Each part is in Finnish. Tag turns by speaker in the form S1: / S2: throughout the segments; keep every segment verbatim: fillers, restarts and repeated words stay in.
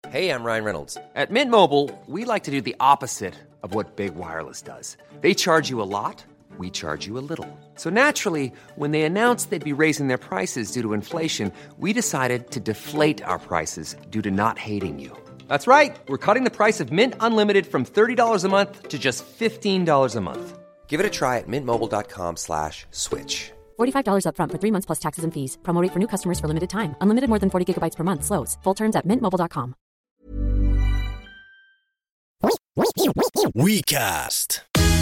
S1: Hey, I'm Ryan Reynolds. At Mint Mobile, we like to do the opposite of what Big Wireless does. They charge you a lot, we charge you a little. So naturally, when they announced they'd be raising their prices due to inflation, we decided to deflate our prices due to not hating you. That's right. We're cutting the price of Mint Unlimited from thirty dollars a month to just fifteen dollars a month. Give it a try at mintmobile.com slash switch.
S2: forty-five dollars up front for three months plus taxes and fees. Promo rate for new customers for limited time. Unlimited more than forty gigabytes per month slows. Full terms at mint mobile dot com.
S3: WeCast.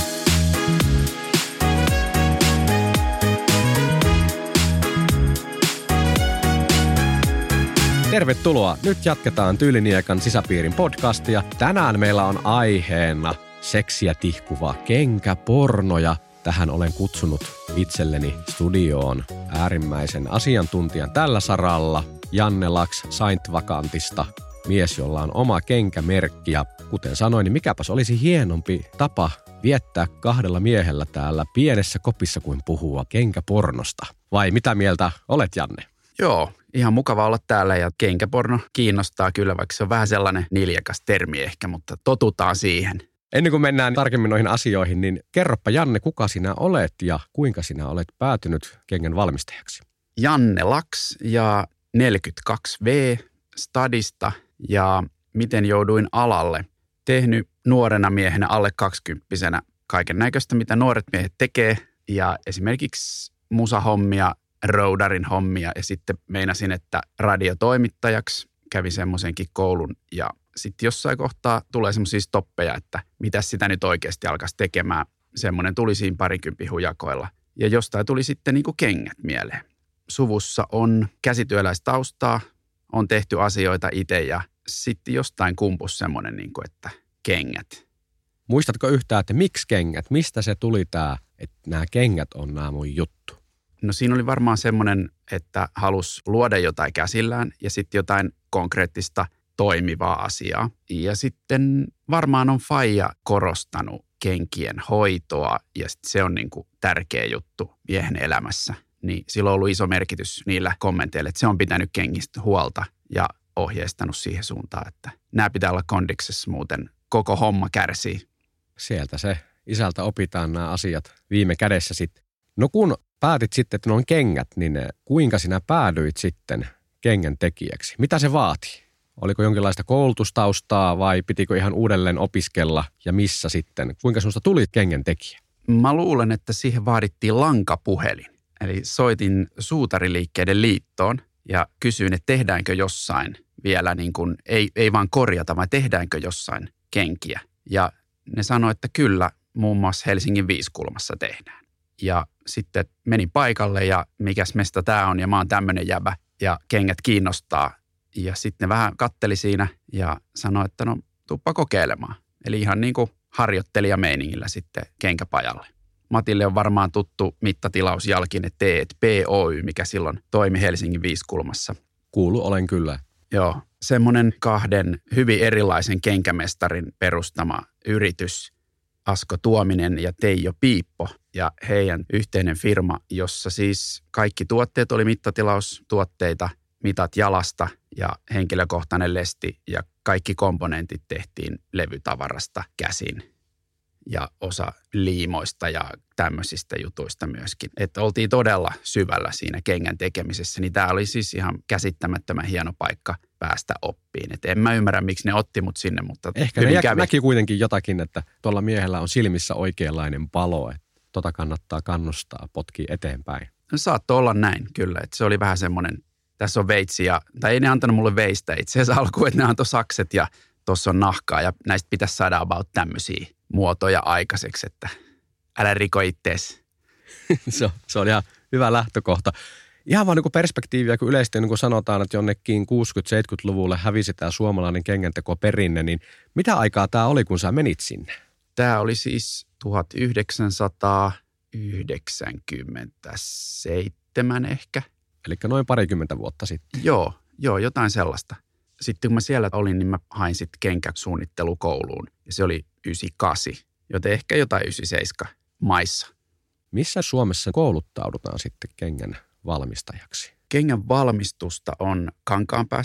S4: Tervetuloa. Nyt jatketaan Tyyliniekan sisäpiirin podcastia. Tänään meillä on aiheena seksiä tihkuva kenkäporno ja tähän olen kutsunut itselleni studioon äärimmäisen asiantuntijan tällä saralla, Janne Laks Saint Vacantista, mies, jolla on oma kenkämerkki. Ja kuten sanoin, niin mikäpäs olisi hienompi tapa viettää kahdella miehellä täällä pienessä kopissa kuin puhua kenkäpornosta. Vai mitä mieltä olet, Janne?
S5: Joo, ihan mukava olla täällä ja kenkäporno kiinnostaa kyllä, vaikka se on vähän sellainen niljakas termi ehkä, mutta totutaan siihen.
S4: Ennen kuin mennään tarkemmin noihin asioihin, niin kerropa Janne, kuka sinä olet ja kuinka sinä olet päätynyt kengän valmistajaksi?
S5: Janne Laks ja neljäkymmentäkaksi vuotta stadista ja miten jouduin alalle. Tehnyt nuorena miehenä alle kaksikymppisenä kaiken näköistä, mitä nuoret miehet tekee ja esimerkiksi musahommia, roudarin hommia ja sitten meinasin, että radiotoimittajaksi kävin semmoisenkin koulun ja sitten jossain kohtaa tulee semmoisia stoppeja, että mitä sitä nyt oikeasti alkaisi tekemään. Semmoinen tuli siinä parikympin hujakoilla ja jostain tuli sitten niinku kengät mieleen. Suvussa on käsityöläistaustaa, on tehty asioita itse ja sitten jostain kumpus semmoinen, niinku, että kengät.
S4: Muistatko yhtään, että miksi kengät? Mistä se tuli tämä, että nämä kengät on nämä mun juttu?
S5: No siinä oli varmaan semmoinen, että halusi luoda jotain käsillään ja sitten jotain konkreettista toimivaa asiaa. Ja sitten varmaan on faija korostanut kenkien hoitoa ja se on niin kuin tärkeä juttu miehen elämässä. Niin sillä on ollut iso merkitys niillä kommenteilla, että se on pitänyt kengistä huolta ja ohjeistanut siihen suuntaan, että nämä pitää olla kondiksessa, muuten koko homma kärsii.
S4: Sieltä se isältä opitaan nämä asiat viime kädessä sitten. No kun päätit sitten, että ne on kengät, niin kuinka sinä päädyit sitten kengän tekijäksi? Mitä se vaati? Oliko jonkinlaista koulutustaustaa vai pitikö ihan uudelleen opiskella ja missä sitten? Kuinka sinusta tuli kengän tekijä?
S5: Mä luulen, että siihen vaadittiin lankapuhelin. Eli soitin Suutariliikkeiden liittoon ja kysyin, että tehdäänkö jossain vielä niin kuin, ei, ei vaan korjata, vaan tehdäänkö jossain kenkiä. Ja ne sanoi, että kyllä, muun muassa Helsingin Viiskulmassa tehdään. Ja sitten menin paikalle ja mikäs mesta tää on ja mä oon tämmönen jäbä ja kengät kiinnostaa. Ja sitten ne vähän katteli siinä ja sanoi, että no tuppa kokeilemaan. Eli ihan niin kuin harjoittelijameiningillä sitten kenkäpajalle. Matille on varmaan tuttu mittatilaus Jalkinen T P Oy, mikä silloin toimi Helsingin Viiskulmassa.
S4: Kuulu olen kyllä.
S5: Joo, semmoinen kahden hyvin erilaisen kenkämestarin perustama yritys, Asko Tuominen ja Teijo Piippo ja heidän yhteinen firma, jossa siis kaikki tuotteet oli mittatilaustuotteita, mitat jalasta ja henkilökohtainen lesti ja kaikki komponentit tehtiin levytavarasta käsin ja osa liimoista ja tämmöisistä jutuista myöskin. Että oltiin todella syvällä siinä kengän tekemisessä, niin tämä oli siis ihan käsittämättömän hieno paikka päästä oppiin. Et en mä ymmärrä, miksi ne otti mut sinne, mutta
S4: ehkä ne kävi. Näki kuitenkin jotakin, että tuolla miehellä on silmissä oikeanlainen palo, että tota kannattaa kannustaa, potkii eteenpäin.
S5: No saattoi olla näin kyllä, että se oli vähän semmoinen, tässä on veitsi ja, tai ei ne antanut mulle veistä itse asiassa alkuun, että ne antoi sakset ja tuossa on nahkaa ja näistä pitäisi saada about tämmöisiä muotoja aikaiseksi, että älä riko ittees.
S4: se, se on ihan hyvä lähtökohta. Ihan vaan niin kuin perspektiiviä, kun yleisesti niin kuin sanotaan, että jonnekin kuusikymmentä-seitsemänkymmentäluvulle hävisi tämä suomalainen kengänteko perinne, niin mitä aikaa tämä oli, kun sä menit sinne?
S5: Tämä oli siis tuhatyhdeksänsataayhdeksänkymmentäseitsemän ehkä.
S4: Eli noin parikymmentä vuotta sitten.
S5: Joo, joo, jotain sellaista. Sitten kun mä siellä olin, niin mä hain sitten kenkäsuunnittelukouluun ja se oli yhdeksänkymmentäkahdeksan, joten ehkä jotain yhdeksänkymmentäseitsemän maissa.
S4: Missä Suomessa kouluttaudutaan sitten kengän valmistajaksi?
S5: Kengän valmistusta on Kankaanpäässä.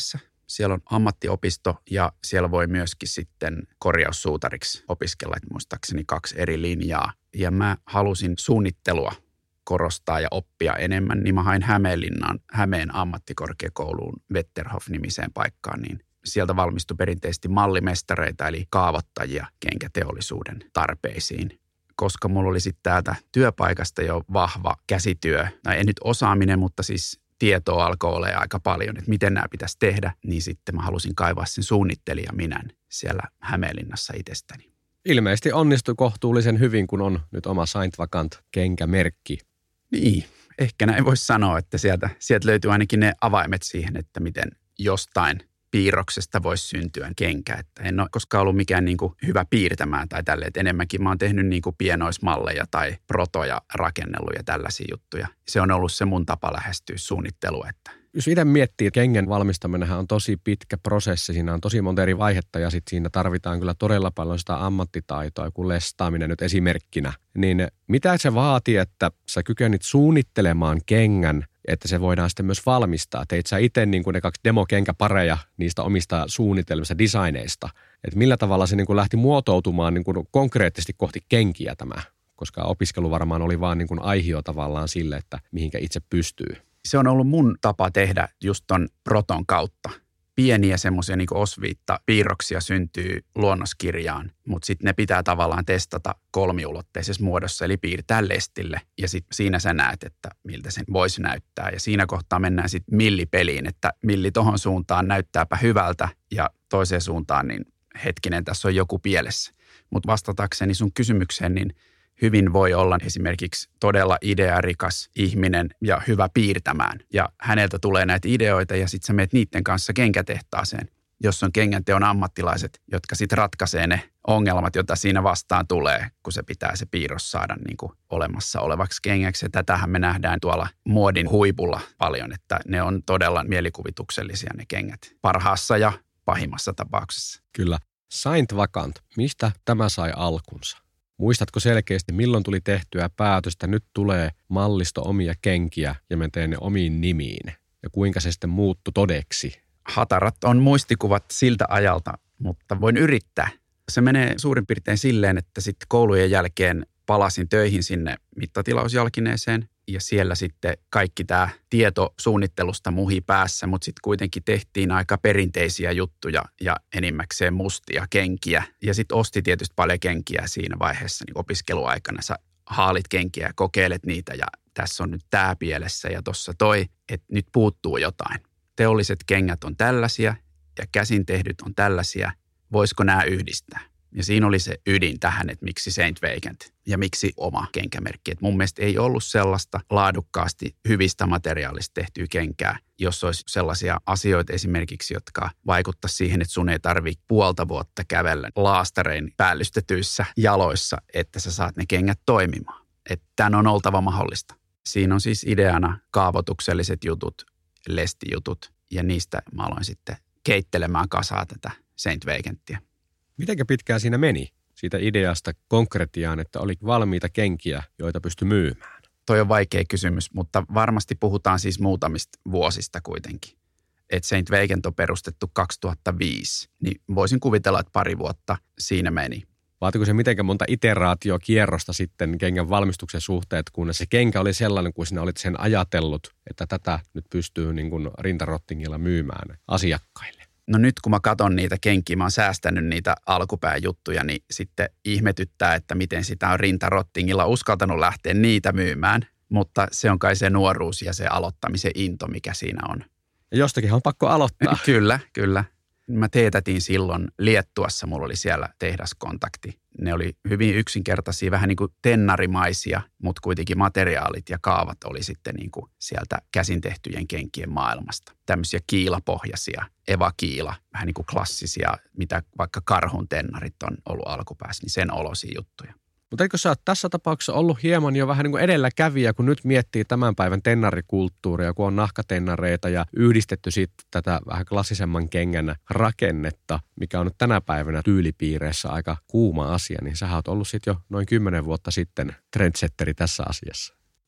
S5: Siellä on ammattiopisto ja siellä voi myöskin sitten korjaussuutariksi opiskella, että muistaakseni kaksi eri linjaa. Ja mä halusin suunnittelua korostaa ja oppia enemmän, niin mä hain Hämeenlinnaan, Hämeen ammattikorkeakouluun Wetterhof-nimiseen paikkaan, niin sieltä valmistui perinteisesti mallimestareita eli kaavoittajia kenkäteollisuuden tarpeisiin. Koska mulla oli sitten täältä työpaikasta jo vahva käsityö, tai ei nyt osaaminen, mutta siis tietoa alkoi olla aika paljon, että miten nämä pitäisi tehdä, niin sitten mä halusin kaivaa sen suunnittelijaminän siellä Hämeenlinnassa itsestäni.
S4: Ilmeisesti onnistui kohtuullisen hyvin, kun on nyt oma Saint Vacant -kenkämerkki.
S5: Niin, ehkä näin voisi sanoa, että sieltä, sieltä löytyy ainakin ne avaimet siihen, että miten jostain piirroksesta voisi syntyä kenkä. Että en ole koskaan ollut mikään niin kuin hyvä piirtämään tai tälleen, että enemmänkin mä oon tehnyt niin kuin pienoismalleja tai protoja rakennellut ja tällaisia juttuja. Se on ollut se mun tapa lähestyä suunnittelua. Että
S4: jos itse miettii, kengän valmistaminenhan on tosi pitkä prosessi, siinä on tosi monta eri vaihetta ja sitten siinä tarvitaan kyllä todella paljon sitä ammattitaitoa, kun lestaaminen nyt esimerkkinä. Niin mitä se vaatii, että sä kykenit suunnittelemaan kengän, että se voidaan sitten myös valmistaa? Teit sä itse niin kuin ne kaksi demokenkäpareja niistä omista suunnitelmista, designeista, että millä tavalla se niin kuin lähti muotoutumaan niin kuin konkreettisesti kohti kenkiä tämä, koska opiskelu varmaan oli vaan niin kuin aihio tavallaan sille, että mihinkä itse pystyy.
S5: Se on ollut mun tapa tehdä just ton proton kautta. Pieniä semmoisia niin kuin osviittapiirroksia syntyy luonnoskirjaan, mutta sitten ne pitää tavallaan testata kolmiulotteisessa muodossa, eli piirtää lestille. Ja sitten siinä sä näet, että miltä sen voisi näyttää. Ja siinä kohtaa mennään sitten millipeliin, että milli tohon suuntaan näyttääpä hyvältä ja toiseen suuntaan, niin hetkinen, tässä on joku pielessä. Mutta vastatakseni sun kysymykseen, niin hyvin voi olla esimerkiksi todella idearikas ihminen ja hyvä piirtämään. Ja häneltä tulee näitä ideoita ja sitten sä meet niiden kanssa kenkätehtaaseen, jos on kengänteon ammattilaiset, jotka sitten ratkaisee ne ongelmat, joita siinä vastaan tulee, kun se pitää se piirros saada niin kuin olemassa olevaksi kengäksi. Ja tätähän me nähdään tuolla muodin huipulla paljon, että ne on todella mielikuvituksellisia ne kengät parhaassa ja pahimmassa tapauksessa.
S4: Kyllä. Saint Vacant, mistä tämä sai alkunsa? Muistatko selkeästi, milloin tuli tehtyä päätöstä, nyt tulee mallisto omia kenkiä ja mä teen ne omiin nimiin? Ja kuinka se sitten muuttui todeksi?
S5: Hatarat on muistikuvat siltä ajalta, mutta voin yrittää. Se menee suurin piirtein silleen, että sitten koulujen jälkeen palasin töihin sinne mittatilausjalkineeseen ja siellä sitten kaikki tämä tieto suunnittelusta muhi päässä, mutta sitten kuitenkin tehtiin aika perinteisiä juttuja ja enimmäkseen mustia kenkiä. Ja sitten osti tietysti paljon kenkiä siinä vaiheessa niin opiskeluaikana. Sä haalit kenkiä ja kokeilet niitä ja tässä on nyt tämä pielessä ja tuossa toi, että nyt puuttuu jotain. Teolliset kengät on tällaisia ja käsin tehdyt on tällaisia. Voisiko nämä yhdistää? Ja siinä oli se ydin tähän, että miksi Saint Vacant ja miksi oma kenkämerkki. Et mun mielestä ei ollut sellaista laadukkaasti hyvistä materiaalista tehtyä kenkää, jos olisi sellaisia asioita esimerkiksi, jotka vaikuttaisi siihen, että sun ei tarvitse puolta vuotta kävellä laastarein päällystetyissä jaloissa, että sä saat ne kengät toimimaan. Että tämän on oltava mahdollista. Siinä on siis ideana kaavoitukselliset jutut, lestijutut ja niistä mä aloin sitten keittelemään kasaa tätä Saint Vacantia.
S4: Mitenkä pitkään siinä meni siitä ideasta konkretiaan, että oli valmiita kenkiä, joita pystyi myymään?
S5: Toi on vaikea kysymys, mutta varmasti puhutaan siis muutamista vuosista kuitenkin. Että Saint Vacant on perustettu kaksituhattaviisi, niin voisin kuvitella, että pari vuotta siinä meni.
S4: Vaatiko se mitenkä monta iteraatiokierrosta sitten kengän valmistuksen suhteet, kun se kenkä oli sellainen, kun sinä olit sen ajatellut, että tätä nyt pystyy niin kuin rintarottingilla myymään asiakkaille?
S5: No nyt kun mä katson niitä kenkiä, mä oon säästänyt niitä alkupään juttuja, niin sitten ihmetyttää, että miten sitä on rintarottingilla uskaltanut lähteä niitä myymään. Mutta se on kai se nuoruus ja se aloittamisen into, mikä siinä on.
S4: Ja jostakin on pakko aloittaa.
S5: Kyllä, kyllä. Mä teetätin silloin Liettuassa, mulla oli siellä tehdaskontakti. Ne oli hyvin yksinkertaisia, vähän niin kuin tennarimaisia, mutta kuitenkin materiaalit ja kaavat oli sitten niin kuin sieltä käsin tehtyjen kenkien maailmasta. Tämmöisiä kiilapohjaisia, Eva-kiila, vähän niin kuin klassisia, mitä vaikka karhun tennarit on ollut alkupäässä, niin sen olosia juttuja.
S4: Mutta eikö sä oot tässä tapauksessa ollut hieman jo vähän niin kuin edelläkävijä, kun nyt miettii tämän päivän tennarikulttuuria, kun on nahkatennareita ja yhdistetty sitten tätä vähän klassisemman kengän rakennetta, mikä on nyt tänä päivänä tyylipiireissä aika kuuma asia, niin sä oot ollut sitten jo noin kymmenen vuotta sitten trendsetteri tässä asiassa.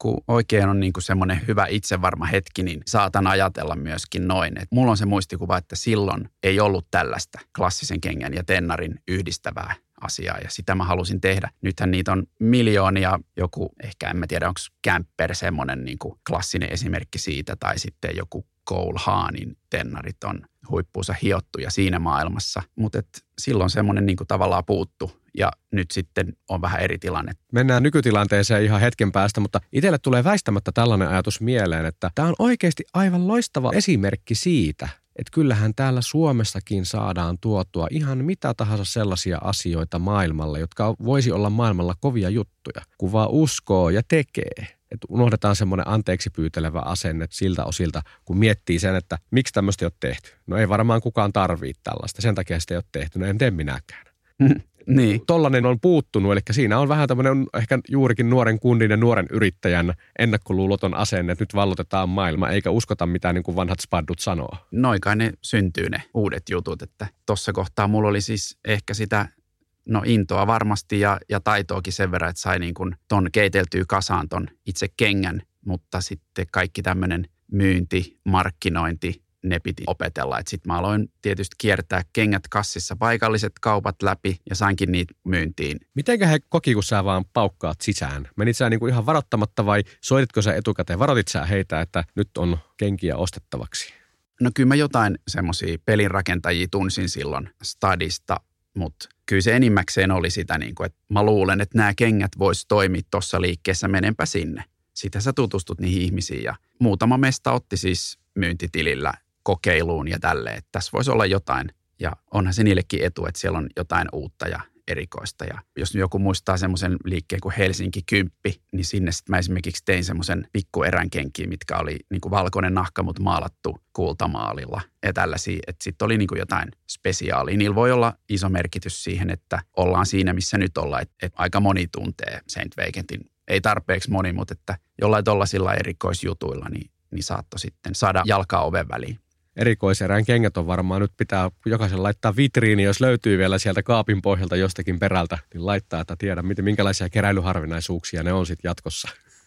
S5: kun oikein on niin kuin semmoinen hyvä itsevarma hetki, niin saatan ajatella myöskin noin. Et mulla on se muistikuva, että silloin ei ollut tällaista klassisen kengän ja tennarin yhdistävää asiaa ja sitä mä halusin tehdä. Nythän niitä on miljoonia, joku ehkä en mä tiedä, onko Camper semmoinen niin kuin klassinen esimerkki siitä tai sitten joku Cole Haanin tennarit on huippuunsa hiottuja siinä maailmassa, mutta silloin semmoinen niin kuin tavallaan puuttu ja nyt sitten on vähän eri tilanne.
S4: Mennään nykytilanteeseen ihan hetken päästä, mutta itselle tulee väistämättä tällainen ajatus mieleen, että tämä on oikeasti aivan loistava esimerkki siitä, että kyllähän täällä Suomessakin saadaan tuotua ihan mitä tahansa sellaisia asioita maailmalle, jotka voisi olla maailmalla kovia juttuja, kun vaan uskoo ja tekee. Että unohdetaan semmoinen anteeksi pyytelevä asenne siltä osilta, kun miettii sen, että miksi tämmöistä ei ole tehty. No ei varmaan kukaan tarvitse tällaista, sen takia sitä ei ole tehty, no en tee minäkään.
S5: Niin.
S4: Tollainen on puuttunut, eli siinä on vähän tämmöinen ehkä juurikin nuoren kundin ja nuoren yrittäjän ennakkoluuloton asenne, että nyt vallotetaan maailma, eikä uskota mitään niin kuin vanhat spaddut sanoo.
S5: Noin kai ne syntyy ne uudet jutut, että tuossa kohtaa mulla oli siis ehkä sitä no intoa varmasti ja, ja taitoakin sen verran, että sai niin kuin ton keiteltyä kasaan ton itse kengän, mutta sitten kaikki tämmöinen myynti, markkinointi, ne piti opetella. Sitten mä aloin tietysti kiertää kengät kassissa paikalliset kaupat läpi ja sainkin niitä myyntiin.
S4: Mitenkä he koki, kun sä vaan paukkaat sisään? Menit sä niinku ihan varoittamatta vai soititko sä etukäteen? Varoitit sä heitä, että nyt on kenkiä ostettavaksi?
S5: No kyllä mä jotain semmoisia pelinrakentajia tunsin silloin Stadista, mutta kyllä se enimmäkseen oli sitä, niin kuin, että mä luulen, että nämä kengät vois toimia tuossa liikkeessä, menenpä sinne. Sitten sä tutustut niihin ihmisiin ja muutama mesta otti siis myyntitilillä kokeiluun ja tälleen, että tässä voisi olla jotain. Ja onhan se niillekin etu, että siellä on jotain uutta ja erikoista. Ja jos joku muistaa semmoisen liikkeen kuin Helsinki kymppi, niin sinne sitten mä esimerkiksi tein semmoisen pikkuerän kenkiä, mitkä oli niin kuin valkoinen nahka, mutta maalattu kultamaalilla. Ja tällaisia, että sitten oli niin kuin jotain spesiaalia. Niillä voi olla iso merkitys siihen, että ollaan siinä, missä nyt ollaan. Että et aika moni tuntee Saint Vacantin. Ei tarpeeksi moni, mutta että jollain tollaisilla erikoisjutuilla, niin, niin saattoi sitten saada jalkaa oven väliin.
S4: Erikoiserään kengät on varmaan nyt pitää jokaisen laittaa vitriini, jos löytyy vielä sieltä kaapin pohjalta jostakin perältä, niin laittaa, että tiedä, minkälaisia keräilyharvinaisuuksia ne on sitten jatkossa.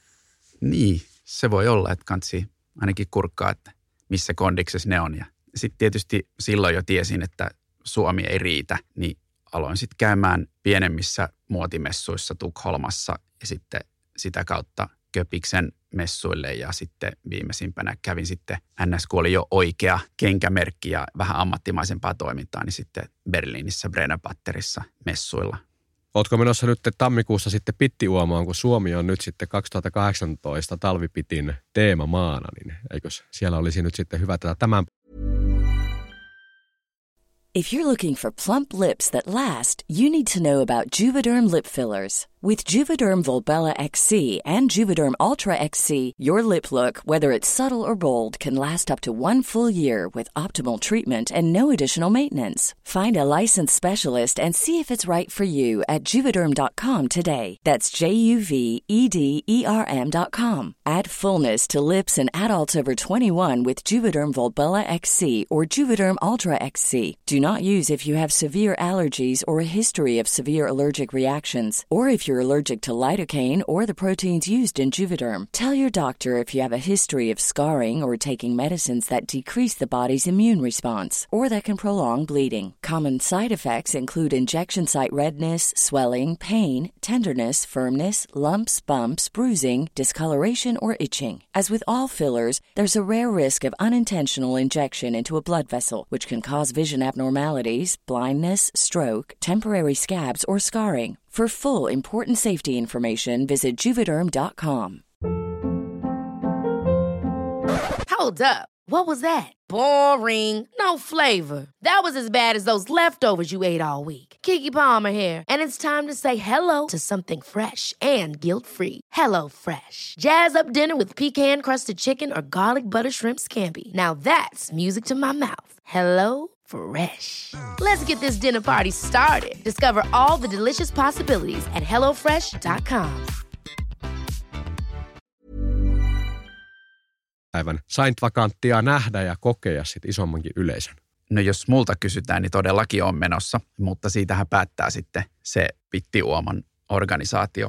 S5: Niin, se voi olla, että kansi ainakin kurkkaa, että missä kondiksessa ne on. Ja sitten tietysti silloin jo tiesin, että Suomi ei riitä, niin aloin sitten käymään pienemmissä muotimessuissa Tukholmassa ja sitten sitä kautta Köpiksen messuille ja sitten viimeisimpänä kävin sitten N S, kun oli jo oikea kenkämerkki ja vähän ammattimaisempaa toimintaa, niin sitten Berliinissä Brennerbatterissa messuilla.
S4: Ootko menossa nyt tammikuussa sitten pittiuomaan, kun Suomi on nyt sitten kaksituhattakahdeksantoista talvipitin teemamaana, niin eikös siellä olisi nyt sitten hyvä tätä tämän.
S3: If you're looking for plump lips that last, you need to know about Juvederm lip fillers. With Juvederm Volbella X C and Juvederm Ultra X C, your lip look, whether it's subtle or bold, can last up to one full year with optimal treatment and no additional maintenance. Find a licensed specialist and see if it's right for you at Juvederm dot com today. That's J U V E D E R M dot com. Add fullness to lips in adults over twenty-one with Juvederm Volbella X C or Juvederm Ultra X C. Do not use if you have severe allergies or a history of severe allergic reactions, or if you're allergic to lidocaine or the proteins used in Juvederm. Tell your doctor if you have a history of scarring or taking medicines that decrease the body's immune response or that can prolong bleeding. Common side effects include injection site redness, swelling, pain, tenderness, firmness, lumps, bumps, bruising, discoloration, or itching. As with all fillers, there's a rare risk of unintentional injection into a blood vessel, which can cause vision abnormalities, blindness, stroke, temporary scabs, or scarring. For full, important safety information, visit Juvederm dot com.
S6: Hold up. What was that? Boring. No flavor. That was as bad as those leftovers you ate all week. Keke Palmer here, and it's time to say hello to something fresh and guilt-free. Hello Fresh. Jazz up dinner with pecan-crusted chicken or garlic butter shrimp scampi. Now that's music to my mouth. Hello Fresh. Let's get this dinner party started. Discover all the delicious possibilities at hello fresh dot com.
S4: Päivän Saint Vacanttia nähdä ja kokea sit isommankin yleisön.
S5: No jos multa kysytään, niin todellakin on menossa, mutta siitähän päättää sitten se Pittiuoman organisaatio.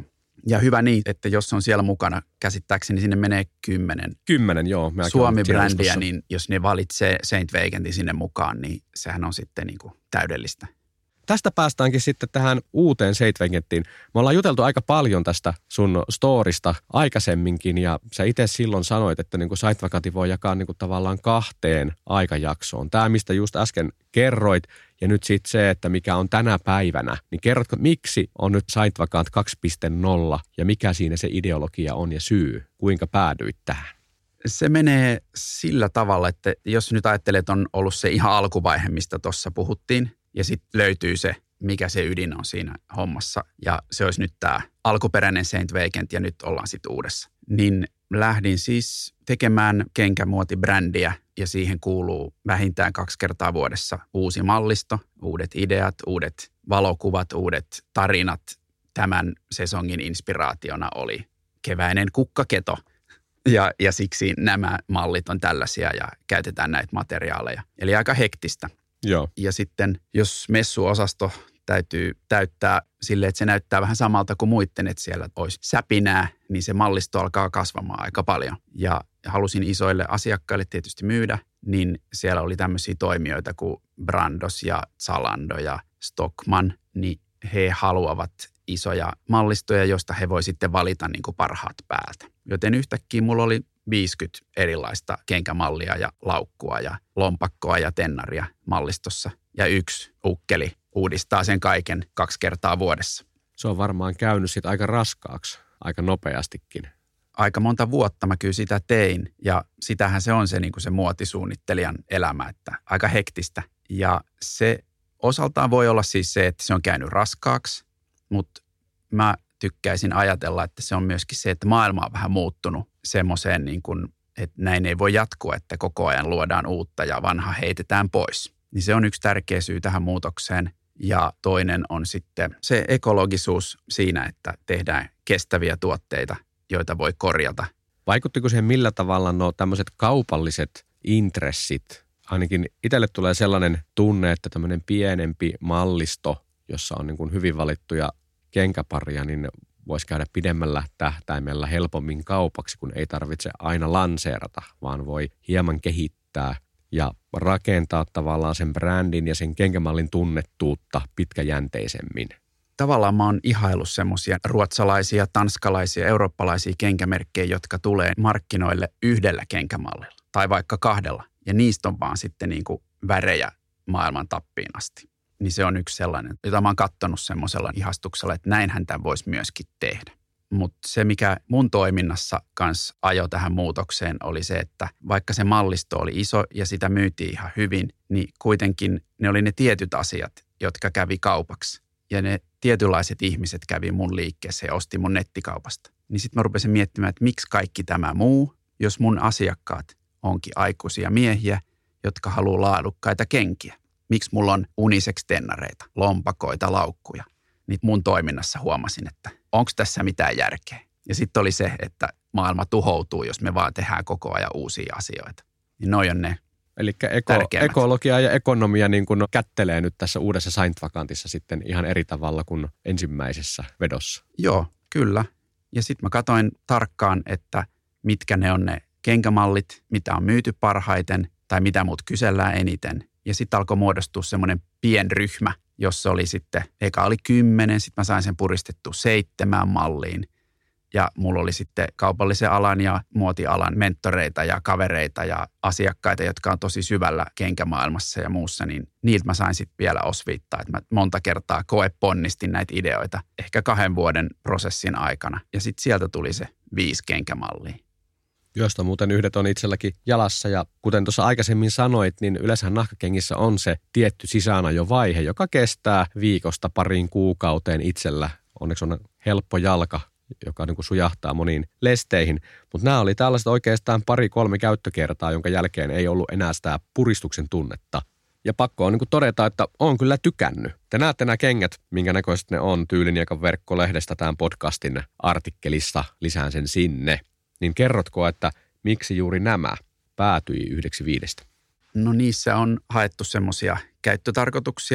S5: Ja hyvä niin, että jos on siellä mukana, käsittääkseni sinne menee kymmenen.
S4: Kymmenen, joo.
S5: Suomi-brändiä, niin jos ne valitsee Saint Vagentin sinne mukaan, niin sehän on sitten niin kuin täydellistä.
S4: Tästä päästäänkin sitten tähän uuteen Saint Vagenttiin. Me ollaan juteltu aika paljon tästä sun storista aikaisemminkin ja sä itse silloin sanoit, että niin kuin Saint Vagentin voi jakaa niin kuin tavallaan kahteen aikajaksoon. Tämä, mistä just äsken kerroit ja nyt sitten se, että mikä on tänä päivänä. Niin kerrotko, miksi on nyt Saint Vagant kaksi piste nolla ja mikä siinä se ideologia on ja syy? Kuinka päädyit tähän?
S5: Se menee sillä tavalla, että jos nyt ajattelee, että on ollut se ihan alkuvaihe, mistä tuossa puhuttiin, ja sitten löytyy se, mikä se ydin on siinä hommassa. Ja se olisi nyt tämä alkuperäinen Saint Vagent ja nyt ollaan sitten uudessa. Niin lähdin siis tekemään kenkämuotibrändiä ja siihen kuuluu vähintään kaksi kertaa vuodessa uusi mallisto, uudet ideat, uudet valokuvat, uudet tarinat. Tämän sesongin inspiraationa oli keväinen kukkaketo. Ja, ja siksi nämä mallit on tällaisia ja käytetään näitä materiaaleja. Eli aika hektistä.
S4: Joo.
S5: Ja sitten jos messuosasto täytyy täyttää silleen, että se näyttää vähän samalta kuin muiden, että siellä olisi säpinää, niin se mallisto alkaa kasvamaan aika paljon. Ja halusin isoille asiakkaille tietysti myydä, niin siellä oli tämmöisiä toimijoita kuin Brandos ja Zalando ja Stockmann, niin he haluavat isoja mallistoja, joista he voi sitten valita niin kuin parhaat päältä. Joten yhtäkkiä mulla oli viisikymmentä erilaista kenkämallia ja laukkua ja lompakkoa ja tennaria mallistossa. Ja yksi ukkeli uudistaa sen kaiken kaksi kertaa vuodessa.
S4: Se on varmaan käynyt sit aika raskaaksi, aika nopeastikin.
S5: Aika monta vuotta mä kyllä sitä tein ja sitähän se on se, niin kuin se muotisuunnittelijan elämä, että aika hektistä. Ja se osaltaan voi olla siis se, että se on käynyt raskaaksi, mutta mä tykkäisin ajatella, että se on myöskin se, että maailma on vähän muuttunut semmoiseen, niin kuin, että näin ei voi jatkua, että koko ajan luodaan uutta ja vanha heitetään pois. Niin se on yksi tärkeä syy tähän muutokseen. Ja toinen on sitten se ekologisuus siinä, että tehdään kestäviä tuotteita, joita voi korjata.
S4: Vaikuttiko siihen millä tavalla no tämmöiset kaupalliset intressit? Ainakin itselle tulee sellainen tunne, että tämmöinen pienempi mallisto, jossa on niin kuin hyvin valittuja kenkäparia, niin voisi käydä pidemmällä tähtäimellä helpommin kaupaksi, kun ei tarvitse aina lanseerata, vaan voi hieman kehittää ja rakentaa tavallaan sen brändin ja sen kenkämallin tunnettuutta pitkäjänteisemmin.
S5: Tavallaan mä oon ihaillut semmoisia ruotsalaisia, tanskalaisia, eurooppalaisia kenkämerkkejä, jotka tulee markkinoille yhdellä kenkämallilla tai vaikka kahdella. Ja niistä on vaan sitten niin kuin värejä maailman tappiin asti. Niin se on yksi sellainen, jota mä oon katsonut semmoisella ihastuksella, että näinhän tämän voisi myöskin tehdä. Mutta se, mikä mun toiminnassa kanssa ajoi tähän muutokseen, oli se, että vaikka se mallisto oli iso ja sitä myytiin ihan hyvin, niin kuitenkin ne oli ne tietyt asiat, jotka kävi kaupaksi. Ja ne tietynlaiset ihmiset kävi mun liikkeessä ja osti mun nettikaupasta. Niin sitten mä rupesin miettimään, että miksi kaikki tämä muu, jos mun asiakkaat onkin aikuisia miehiä, jotka haluaa laadukkaita kenkiä. Miksi mulla on unisex-tennareita, lompakoita, laukkuja. Niin mun toiminnassa huomasin, että onko tässä mitään järkeä. Ja sitten oli se, että maailma tuhoutuu, jos me vaan tehdään koko ajan uusia asioita. Niin noi on ne
S4: Eli eko, ekologia ja ekonomia niin kun kättelee nyt tässä uudessa Saint Vagantissa sitten ihan eri tavalla kuin ensimmäisessä vedossa.
S5: Joo, kyllä. Ja sitten mä katsoin tarkkaan, että mitkä ne on ne kenkämallit, mitä on myyty parhaiten tai mitä mut kysellään eniten. Ja sitten alkoi muodostua semmoinen pienryhmä, jossa oli sitten, eka oli kymmenen, sitten mä sain sen puristettua seitsemään malliin. Ja mulla oli sitten kaupallisen alan ja muotialan mentoreita ja kavereita ja asiakkaita, jotka on tosi syvällä kenkämaailmassa ja muussa, niin niiltä mä sain sitten vielä osviittaa, että mä monta kertaa koeponnistin näitä ideoita, ehkä kahden vuoden prosessin aikana. Ja sitten sieltä tuli se viisi kenkämallia.
S4: Josta muuten yhdet on itselläkin jalassa ja kuten tuossa aikaisemmin sanoit, niin yleensä nahkakengissä on se tietty sisäänajovaihe, joka kestää viikosta pariin kuukauteen itsellä. Onneksi on helppo jalka, joka niin kuin sujahtaa moniin lesteihin, mutta nämä oli tällaiset oikeastaan pari-kolme käyttökertaa, jonka jälkeen ei ollut enää sitä puristuksen tunnetta. Ja pakko on niin kuin todeta, että on kyllä tykännyt. Te näette nämä kengät, minkä näköiset ne on Tyyliniekan verkkolehdestä tämän podcastin artikkelissa, lisään sen sinne. Niin kerrotko, että miksi juuri nämä päätyi yhdeksi viidestä?
S5: No niissä on haettu semmoisia käyttötarkoituksia,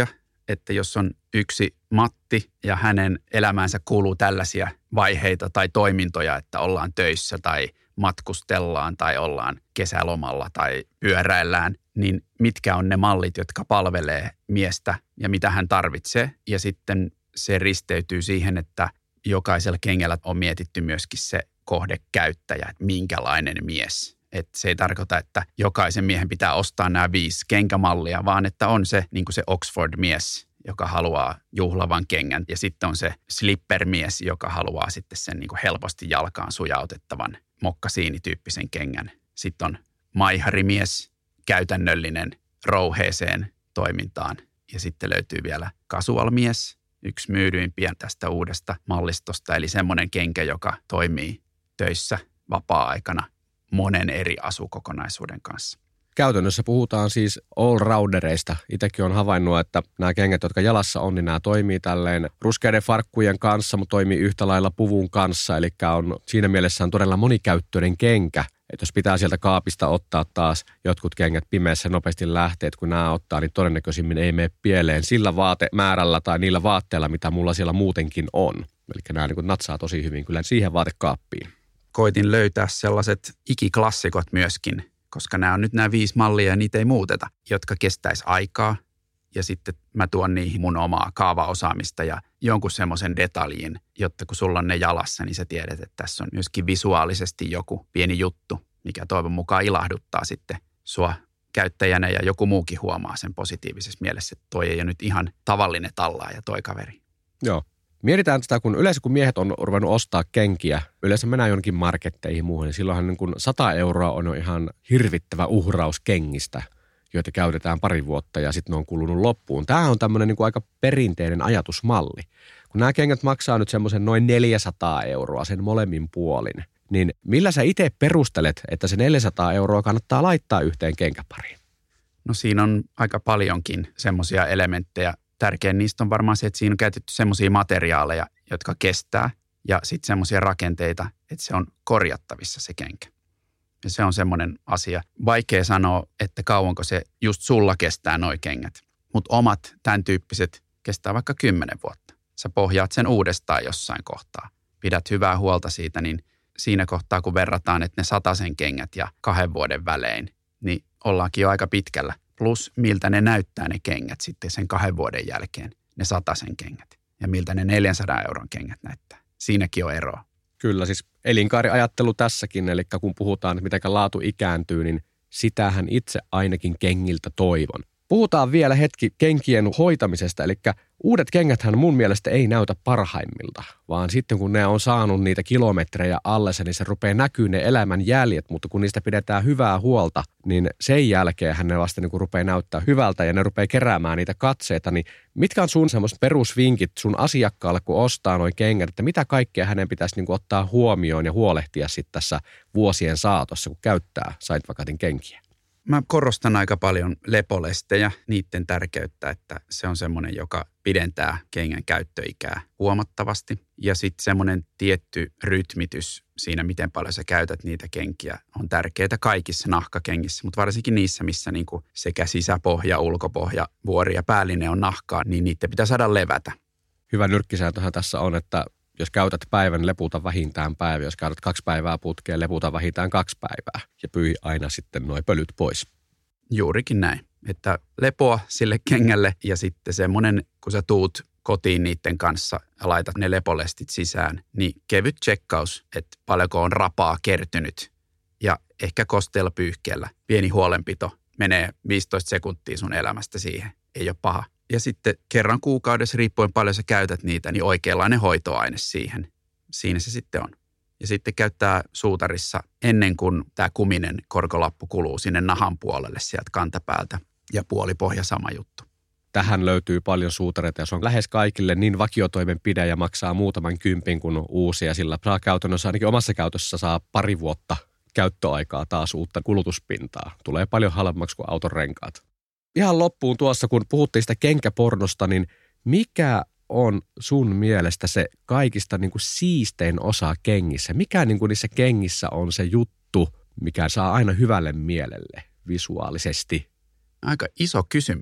S5: että jos on yksi Matti ja hänen elämäänsä kuuluu tällaisia vaiheita tai toimintoja, että ollaan töissä tai matkustellaan tai ollaan kesälomalla tai pyöräillään, niin mitkä on ne mallit, jotka palvelee miestä ja mitä hän tarvitsee. Ja sitten se risteytyy siihen, että jokaisella kengällä on mietitty myöskin se kohdekäyttäjä, että minkälainen mies. Että se ei tarkoita, että jokaisen miehen pitää ostaa nämä viisi kenkämallia, vaan että on se, niin kuin se Oxford-mies, joka haluaa juhlavan kengän. Ja sitten on se slipper-mies, joka haluaa sitten sen niin kuin helposti jalkaan sujautettavan mokkasiinityyppisen kengän. Sitten on maiharimies, käytännöllinen rouheeseen toimintaan. Ja sitten löytyy vielä casual-mies, yksi myydyimpiä tästä uudesta mallistosta. Eli semmoinen kenkä, joka toimii töissä vapaa-aikana monen eri asukokonaisuuden kanssa.
S4: Käytännössä puhutaan siis all-roundereista. Itsekin olen havainnut, että nämä kengät, jotka jalassa on, niin nämä toimii tälleen ruskeiden farkkujen kanssa, mutta toimii yhtä lailla puvun kanssa. Eli on siinä mielessä on todella monikäyttöinen kenkä. Että jos pitää sieltä kaapista ottaa taas jotkut kengät pimeässä nopeasti lähteet, kun nämä ottaa, niin todennäköisimmin ei mene pieleen sillä vaatemäärällä tai niillä vaatteilla, mitä mulla siellä muutenkin on. Eli nämä niin kuin natsaa tosi hyvin kyllä siihen vaatekaappiin.
S5: Koitin löytää sellaiset ikiklassikot myöskin, koska nämä on nyt nämä viisi mallia ja niitä ei muuteta, jotka kestäisi aikaa. Ja sitten mä tuon niihin mun omaa kaavaosaamista ja jonkun semmoisen detaljin, jotta kun sulla on ne jalassa, niin sä tiedät, että tässä on myöskin visuaalisesti joku pieni juttu, mikä toivon mukaan ilahduttaa sitten sua käyttäjänä ja joku muukin huomaa sen positiivisessa mielessä, että toi ei ole nyt ihan tavallinen tallaaja toi kaveri.
S4: Joo. Mietitään sitä, kun yleensä kun miehet on ruvennut ostaa kenkiä, yleensä mennään jonnekin marketteihin muuhun, niin silloinhan niin kun sata euroa on jo ihan hirvittävä uhraus kengistä, joita käytetään pari vuotta ja sitten ne on kulunut loppuun. Tämä on tämmöinen niin kuin aika perinteinen ajatusmalli. Kun nämä kengät maksaa nyt semmoisen noin neljäsataa euroa sen molemmin puolin, niin millä sä itse perustelet, että se neljäsataa euroa kannattaa laittaa yhteen kenkäpariin?
S5: No siinä on aika paljonkin semmoisia elementtejä. Tärkein niistä on varmaan se, että siinä on käytetty semmoisia materiaaleja, jotka kestää ja sitten semmoisia rakenteita, että se on korjattavissa se kenkä. Ja se on semmoinen asia. Vaikea sanoa, että kauanko se just sulla kestää noi kengät. Mutta omat tämän tyyppiset kestää vaikka kymmenen vuotta. Sä pohjaat sen uudestaan jossain kohtaa. Pidät hyvää huolta siitä, niin siinä kohtaa kun verrataan, että ne satasen kengät ja kahden vuoden välein, niin ollaankin jo aika pitkällä. Plus miltä ne näyttää ne kengät sitten sen kahden vuoden jälkeen, ne satasen kengät. Ja miltä ne neljänsadan euron kengät näyttää. Siinäkin on eroa.
S4: Kyllä, siis elinkaariajattelu tässäkin, eli kun puhutaan, että miten laatu ikääntyy, niin sitähän itse ainakin kengiltä toivon. Puhutaan vielä hetki kenkien hoitamisesta, eli uudet kengäthän mun mielestä ei näytä parhaimmilta, vaan sitten kun ne on saanut niitä kilometrejä allessa, niin se rupeaa näkyy ne elämän jäljet, mutta kun niistä pidetään hyvää huolta, niin sen jälkeen ne vasta niin kun rupeaa näyttää hyvältä ja ne rupeaa keräämään niitä katseita, niin mitkä on sun semmoiset perusvinkit sun asiakkaalle, kun ostaa noin kengät, että mitä kaikkea hänen pitäisi niin kun ottaa huomioon ja huolehtia sitten tässä vuosien saatossa, kun käyttää Saint-Vacatin kenkiä?
S5: Mä korostan aika paljon lepolestejä, niiden tärkeyttä, että se on semmoinen, joka pidentää kengän käyttöikää huomattavasti. Ja sitten semmoinen tietty rytmitys siinä, miten paljon sä käytät niitä kenkiä, on tärkeää kaikissa nahkakengissä, mutta varsinkin niissä, missä niinku sekä sisäpohja, ulkopohja, vuori ja päällinen on nahkaa, niin niiden pitää saada levätä.
S4: Hyvä nyrkkisääntöhän tässä on, että jos käytät päivän, leputa vähintään päivä. Jos käytät kaksi päivää putkeen, leputa vähintään kaksi päivää. Ja pyyhi aina sitten nuo pölyt pois.
S5: Juurikin näin. Että lepoa sille kengälle ja sitten semmoinen, kun sä tuut kotiin niiden kanssa ja laitat ne lepolestit sisään, niin kevyt tsekkaus, että paljonko on rapaa kertynyt. Ja ehkä kosteella pyyhkeellä pieni huolenpito menee viisitoista sekuntia sun elämästä siihen. Ei ole paha. Ja sitten kerran kuukaudessa, riippuen paljon sä käytät niitä, niin oikeanlainen hoitoaine siihen. Siinä se sitten on. Ja sitten käyttää suutarissa ennen kuin tämä kuminen korkolappu kuluu sinne nahan puolelle sieltä kantapäältä. Ja puolipohja sama juttu.
S4: Tähän löytyy paljon suutareita ja se on lähes kaikille niin vakiotoimenpide ja maksaa muutaman kympin kuin uusia. Sillä saa käytännössä, ainakin omassa käytössä saa pari vuotta käyttöaikaa taas uutta kulutuspintaa. Tulee paljon halvemmaksi kuin auton renkaat. Ihan loppuun tuossa, kun puhuttiin sitä kenkäpornosta, niin mikä on sun mielestä se kaikista niin kuin siistein osa kengissä? Mikä niin kuin niissä kengissä on se juttu, mikä saa aina hyvälle mielelle visuaalisesti?
S5: Aika iso kysymys.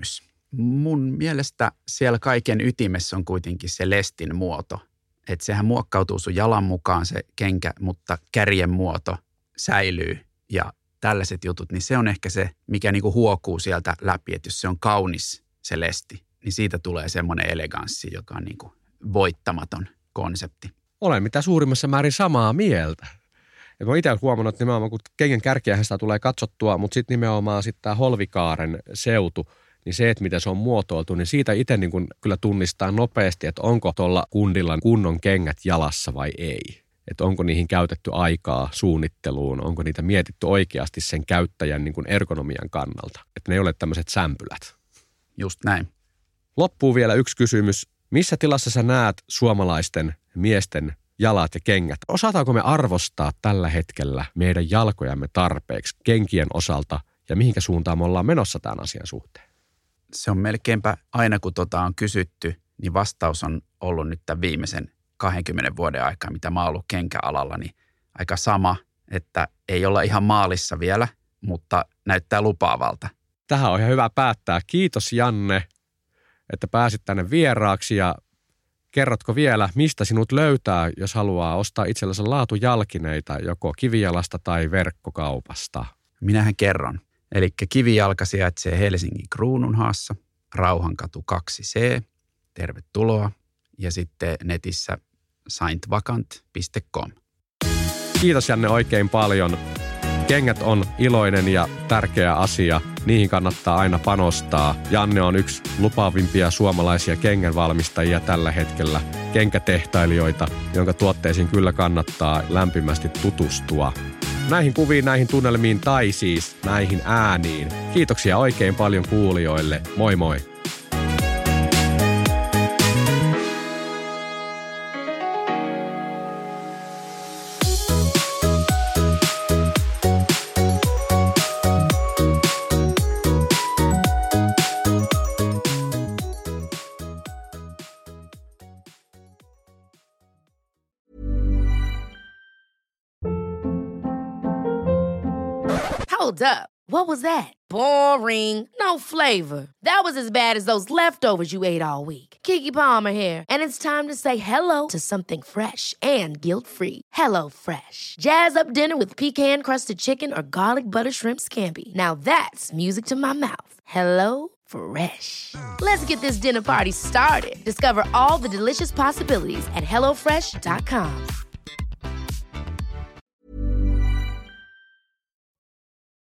S5: Mun mielestä siellä kaiken ytimessä on kuitenkin se lestin muoto. Että sehän muokkautuu sun jalan mukaan se kenkä, mutta kärjen muoto säilyy ja tällaiset jutut, niin se on ehkä se, mikä niinku huokuu sieltä läpi. Että jos se on kaunis se lesti, niin siitä tulee semmoinen eleganssi, joka on niinku voittamaton konsepti.
S4: Olen mitä suurimmassa määrin samaa mieltä. Et mä itse huomannut, että nimenomaan kun kengän kärkiähän sitä tulee katsottua, mutta sitten nimenomaan sitten tämä Holvikaaren seutu, niin se, että miten se on muotoiltu, niin siitä itse niin kun kyllä tunnistaa nopeasti, että onko tuolla kundilla kunnon kengät jalassa vai ei. Että onko niihin käytetty aikaa suunnitteluun, onko niitä mietitty oikeasti sen käyttäjän niin kun ergonomian kannalta. Että ne ei ole tämmöiset sämpylät.
S5: Just näin.
S4: Loppuu vielä yksi kysymys. Missä tilassa sä näet suomalaisten miesten jalat ja kengät? Osataanko me arvostaa tällä hetkellä meidän jalkojamme tarpeeksi kenkien osalta ja mihinkä suuntaan me ollaan menossa tämän asian suhteen?
S5: Se on melkeinpä aina kun tota on kysytty, niin vastaus on ollut nyt tämän viimeisen kahdenkymmenen vuoden aikaa, mitä mä oon ollut kenkäalalla, niin aika sama, että ei olla ihan maalissa vielä, mutta näyttää lupaavalta.
S4: Tähän on ihan hyvä päättää. Kiitos Janne, että pääsit tänne vieraaksi ja kerrotko vielä, mistä sinut löytää, jos haluaa ostaa itsellensä laatujalkineita joko kivijalasta tai verkkokaupasta?
S5: Minähän kerron. Eli Kivijalka sijaitsee Helsingin Kruununhaassa, Rauhankatu kaksi C. Tervetuloa. Ja sitten netissä saint vacant piste com.
S4: Kiitos Janne oikein paljon. Kengät on iloinen ja tärkeä asia. Niihin kannattaa aina panostaa. Janne on yksi lupaavimpia suomalaisia kengänvalmistajia tällä hetkellä. Kenkätehtailijoita, jonka tuotteisiin kyllä kannattaa lämpimästi tutustua. Näihin kuviin, näihin tunnelmiin tai siis näihin ääniin. Kiitoksia oikein paljon kuulijoille. Moi moi!
S6: Hold up. What was that? Boring. No flavor. That was as bad as those leftovers you ate all week. Keke Palmer here, and it's time to say hello to something fresh and guilt-free. Hello Fresh. Jazz up dinner with pecan-crusted chicken or garlic butter shrimp scampi. Now that's music to my mouth. Hello Fresh. Let's get this dinner party started. Discover all the delicious possibilities at hello fresh dot com.